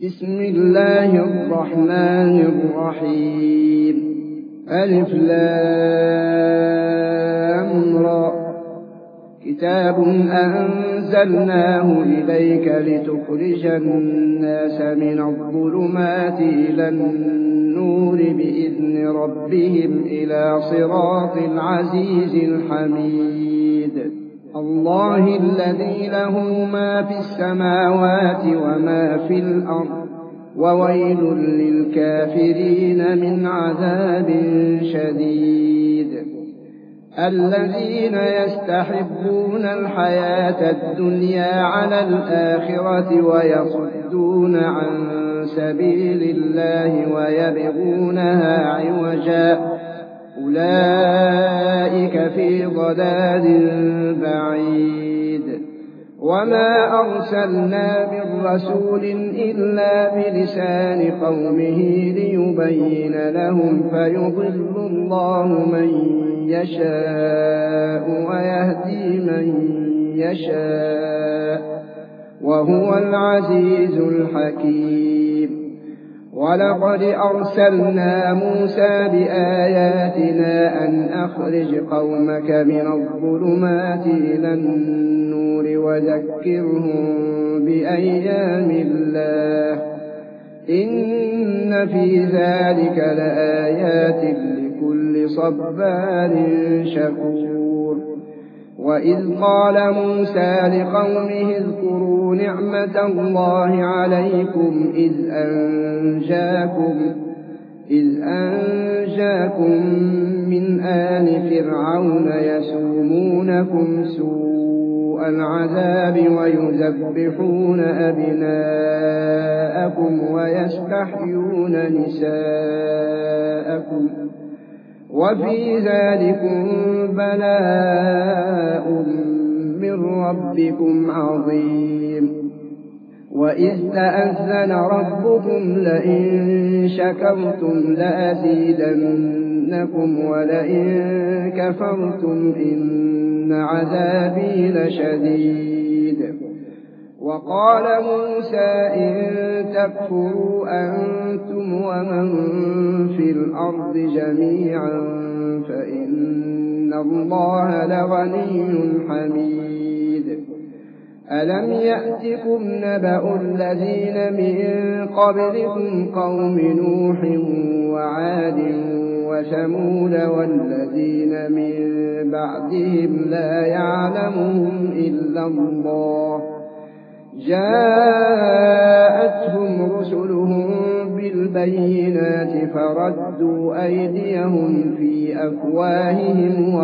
بسم الله الرحمن الرحيم. ألف لام را. كتاب أنزلناه إليك لتخرج الناس من الظلمات إلى النور بإذن ربهم إلى صراط العزيز الحميد. الله الذي له ما في السماوات وما في الأرض، وويل للكافرين من عذاب شديد. الذين يستحبون الحياة الدنيا على الآخرة ويصدون عن سبيل الله ويبغونها عوجا، أولئك في ضلال بعيد. وما أرسلنا من رسول إلا بلسان قومه ليبين لهم، فيضل الله من يشاء ويهدي من يشاء، وهو العزيز الحكيم. ولقد أرسلنا موسى بآياتنا أن أخرج قومك من الظلمات إلى النور وذكرهم بأيام الله، إن في ذلك لآيات لكل صبار شكور. وإذ قال موسى لقومه اذكروا نعمة الله عليكم إذ أنجاكم من آل فرعون يسومونكم سوء العذاب ويذبحون أبناءكم ويستحيون نساءكم، وفي ذلكم بلاء من ربكم عظيم. وإذ تأذن ربكم لئن شكرتم لأزيدنكم ولئن كفرتم إن عذابي لشديد. وقال موسى إن تكفروا أنتم ومن في الأرض جميعا فإن الله لغني حميد. ألم يأتكم نبأ الذين من قبلكم قوم نوح وعاد وثمود والذين من بعدهم لا يعلمهم إلا الله، جاءتهم رسلهم بالبينات فردوا أيديهم في أفواههم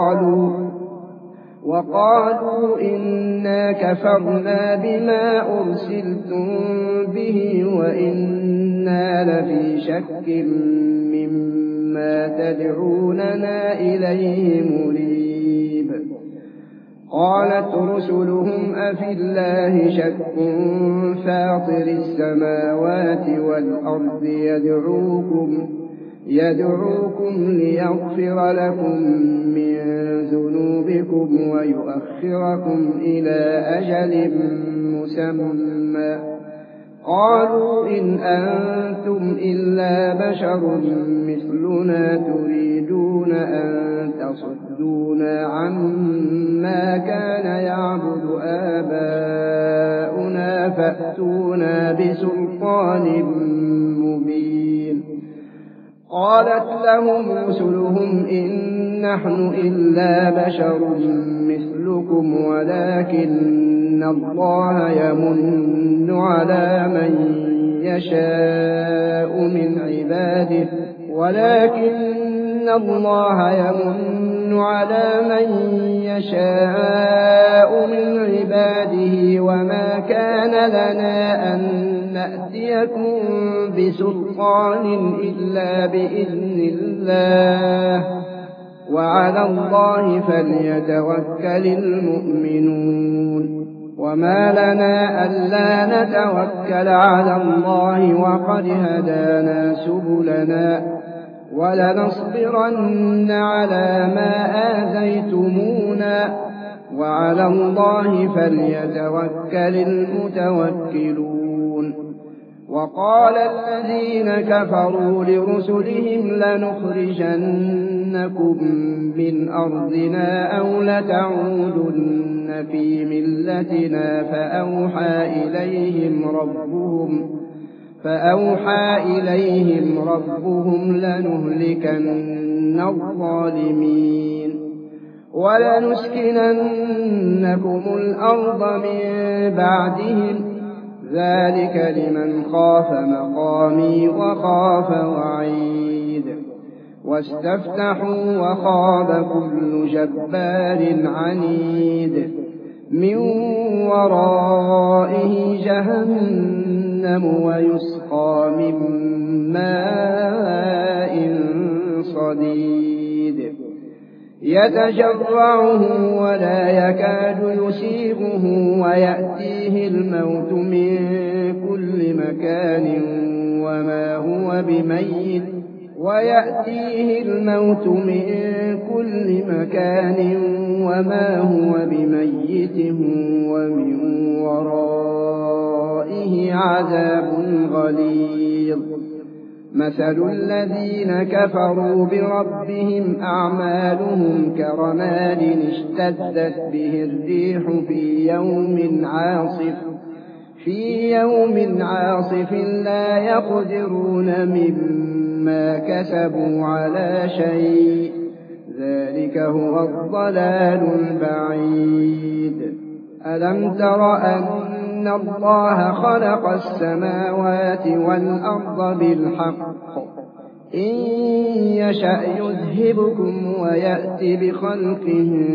وقالوا إنا كفرنا بما أرسلتم به وإنا لفي شك مما تدعوننا إليه مريب. قالت رسلهم أفي الله شك فاطر السماوات والأرض يدعوكم ليغفر لكم من ذنوبكم ويؤخركم إلى أجل مسمى. قالوا إن أنتم إلا بشر مثلنا تريدون أن تصدونا عما كان يعبد آباؤنا فأتونا بسلطان مبين. قالت لهم رسلهم إن نحن إلا بشر مثلكم ولكن الله يمن على من يشاء من عباده وما كان لنا أن نأتيكم بسلطان إلا بإذن الله، وعلى الله فليتوكل المؤمنون. وما لنا ألا نتوكل على الله وقد هدانا سبلنا، ولنصبرن على ما آذيتمونا، وعلى الله فليتوكل المتوكلون. وقال الذين كفروا لرسلهم لنخرجنكم من أرضنا أو لتعودن في ملتنا فأوحى إليهم ربهم لنهلكن الظالمين ولنسكننكم الأرض من بعدهم ذلك لمن خاف مقامي وخاف وعيد واستفتحوا وخاب كل جبار عنيد من ورائه جهنم ويسقى من ماء صديد يتجرعه ولا يكاد يسيغه ويأتيه الموت من كل مكان وما هو بميت ومن ورائه عذاب غليظ مثل الذين كفروا بربهم أعمالهم كرماد اشتدت به الريح في يوم عاصف لا يقدرون مما كسبوا على شيء ذلك هو الضلال البعيد ألم تر أن الله خلق السماوات والأرض بالحق إن يشأ يذهبكم ويأتي بخلق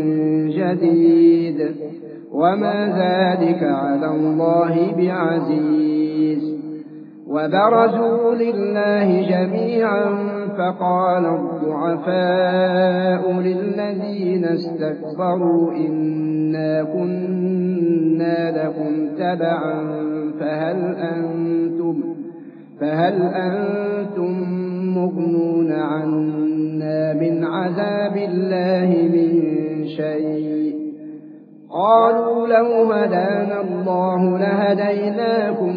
جديد وما ذلك على الله بعزيز وبرزوا لله جميعا فقال الضعفاء للذين استكبروا إنا كنا لكم تبعا فهل أنتم مغنون عنا من عذاب الله من شيء قالوا لو هدانا الله لهديناكم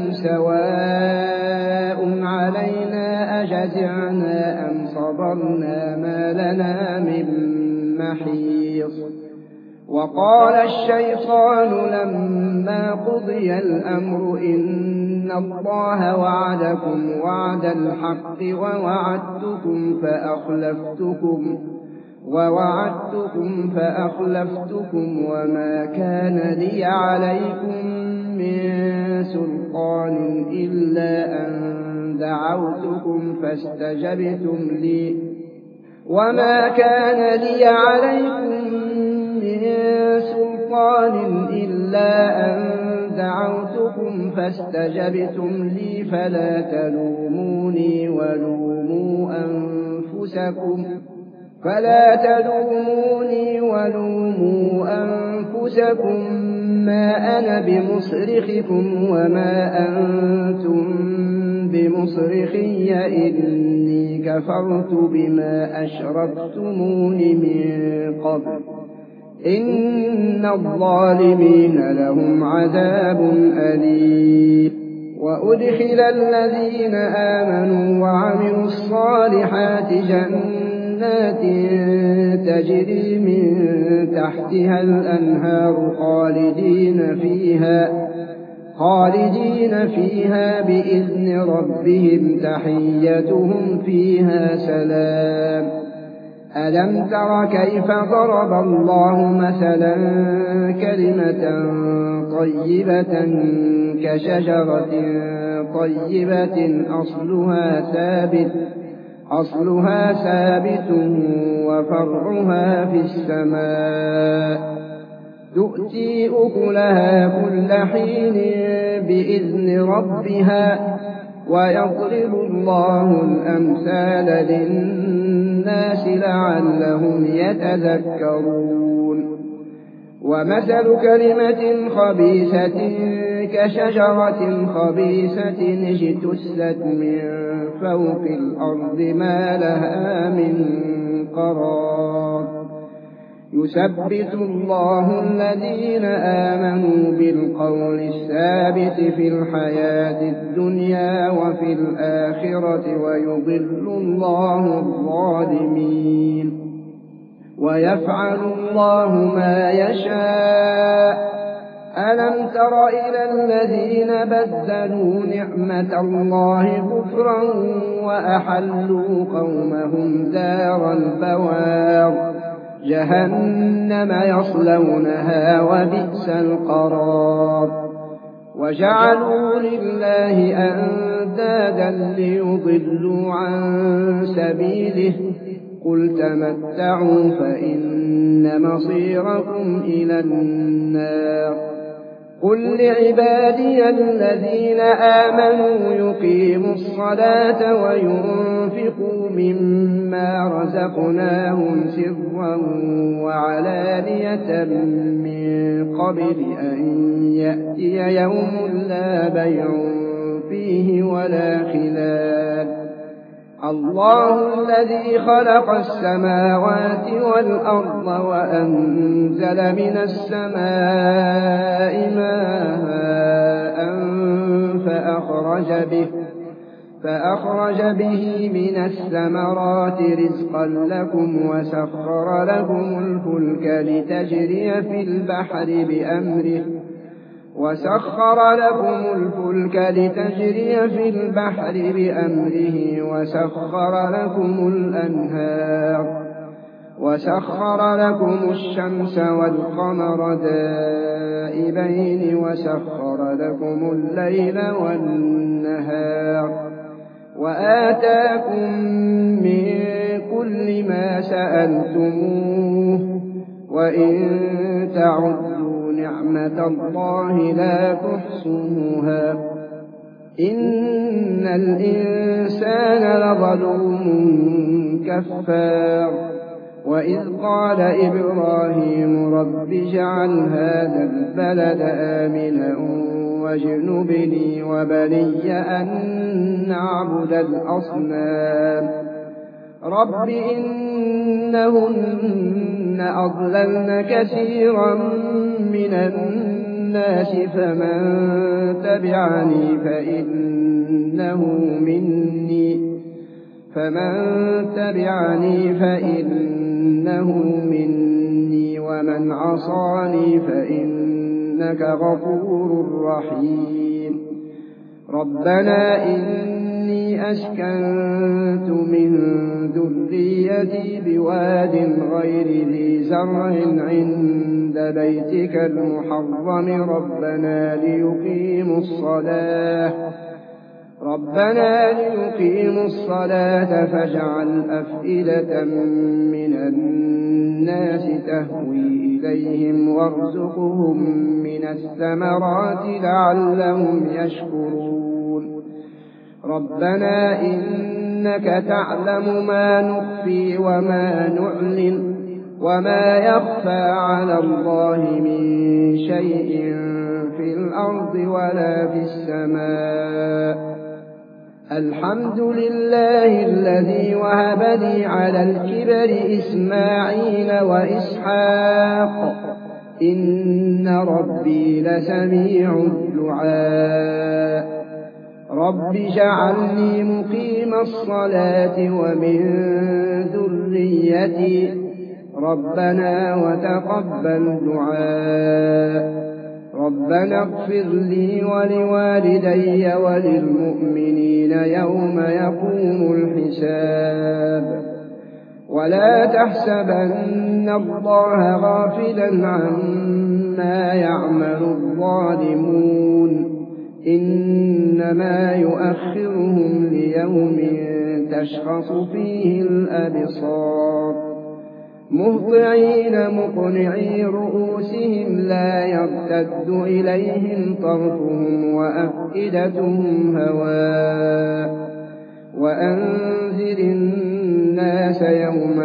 سواء علينا أجزعنا أم صبرنا ما لنا من محيص وقال الشيطان لما قضي الأمر إن الله وعدكم وعد الحق ووعدتكم فأخلفتكم وما كان لي عليكم من سلطان إلا أن دعوتكم فاستجبتم لي فلا تلوموني ولوموا أنفسكم ما أنا بمصرخكم وما أنتم بمصرخي إني كفرت بما أشركتمون من قبل إن الظالمين لهم عذاب أليم وأدخل الذين آمنوا وعملوا الصالحات جنات تجري من تحتها الأنهار خالدين فيها بإذن ربهم تحيتهم فيها سلام ألم تر كيف ضرب الله مثلا كلمة طيبة كشجرة طيبة أصلها ثابت وفرعها في السماء تؤتي أكلها كل حين بإذن ربها ويضرب الله الأمثال للناس لعلهم يتذكرون ومثل كلمة خبيثة كشجرة خبيثة اجتثت من فوق الأرض ما لها من قرار يثبت الله الذين آمنوا بالقول الثابت في الحياة الدنيا وفي الآخرة ويضل الله الظالمين ويفعل الله ما يشاء ألم تر إلى الذين بدلوا نعمة الله كفرا وأحلوا قومهم دار البوار جهنم يصلونها وبئس القرار وجعلوا لله أندادا ليضلوا عن سبيله قل تمتعوا فإن مصيركم إلى النار قل لعبادي الذين آمنوا يقيموا الصلاة وينفقوا مما رزقناهم سرا وعلانية من قبل أن يأتي يوم لا بيع فيه ولا خلال الله الذي خلق السماوات والأرض وأنزل من السماء ماء فأخرج به من الثمرات رزقا لكم وسخر لكم الفلك لتجري في البحر بأمره وسخر لكم الأنهار وسخر لكم الشمس والقمر دائبين وسخر لكم الليل والنهار وآتاكم من كل ما سألتموه وإن تعدوا نعمة الله لا تحصوها إن الإنسان لظلوم كفار وإذ قال إبراهيم رب اجعل هذا البلد آمنا واجنبني وبني أن نعبد الأصنام رب إنهن أضللن كثيرا من الناس فمن تبعني فإنه مني ومن عصاني فإنك غفور رحيم ربنا إني أسكنت من ذريتي بواد غير ذي زرع عند بيتك المحرم ربنا ليقيموا الصلاة فاجعل أفئدة من الناس تهوي إليهم وارزقهم من الثمرات لعلهم يشكرون ربنا إنك تعلم ما نخفي وما نعلن وما يخفى على الله من شيء في الأرض ولا في السماء الحمد لله الذي وهب لي على الكبر إسماعيل وإسحاق إن ربي لسميع الدعاء رب اجعلني مقيم الصلاة ومن ذريتي ربنا وتقبل دعاء ربنا اغفر لي ولوالدي وللمؤمنين يوم يقوم الحساب ولا تحسبن الله غافلا عما يعمل الظالمون إنما يؤخرهم ليوم تشخص فيه الأبصار مهطعين مقنعي رؤوسهم لا يرتد إليهم طرفهم وأفئدتهم هواء وأنذر الناس يوم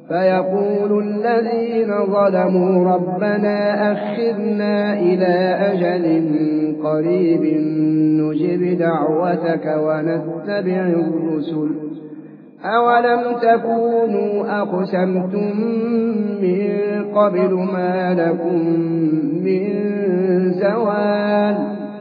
فيقول الذين ظلموا ربنا أخرنا إلى أجل قريب نجب دعوتك ونتبع الرسل أولم تكونوا أقسمتم من قبل ما لكم من زوال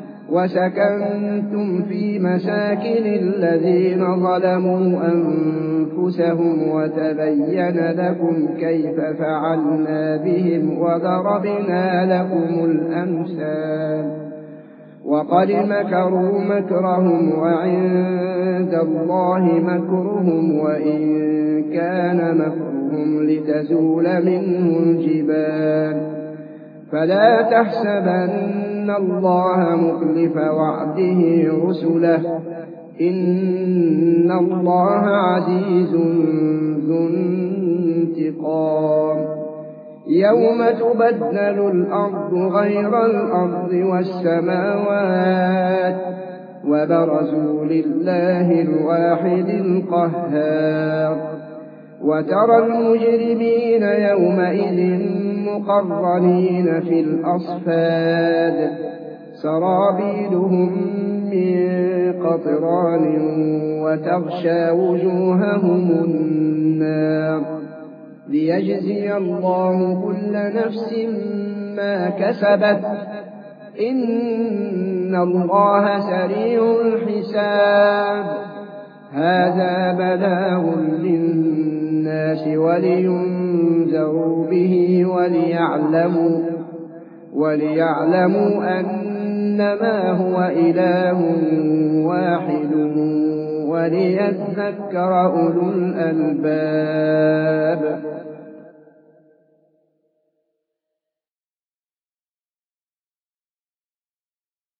وسكنتم في مساكن الذين ظلموا أنفسهم وتبين لكم كيف فعلنا بهم وضربنا لكم الأمثال وقد مكروا مكرهم وعند الله مكرهم وإن كان مكرهم لتزول منه الجبال فلا تحسبن الله مخلف وعده رسله إن الله عزيز ذو انتقام يوم تبدل الأرض غير الأرض والسماوات وبرزوا لله الواحد القهار وترى المجرمين يومئذ مقرنين في الأصفاد سرابيلهم من قطران وتغشى وجوههم النار ليجزي الله كل نفس ما كسبت إن الله سريع الحساب هذا بلاغ للناس ولينذروا به وليعلموا أنما هو إله واحد وليذكر أولو الألباب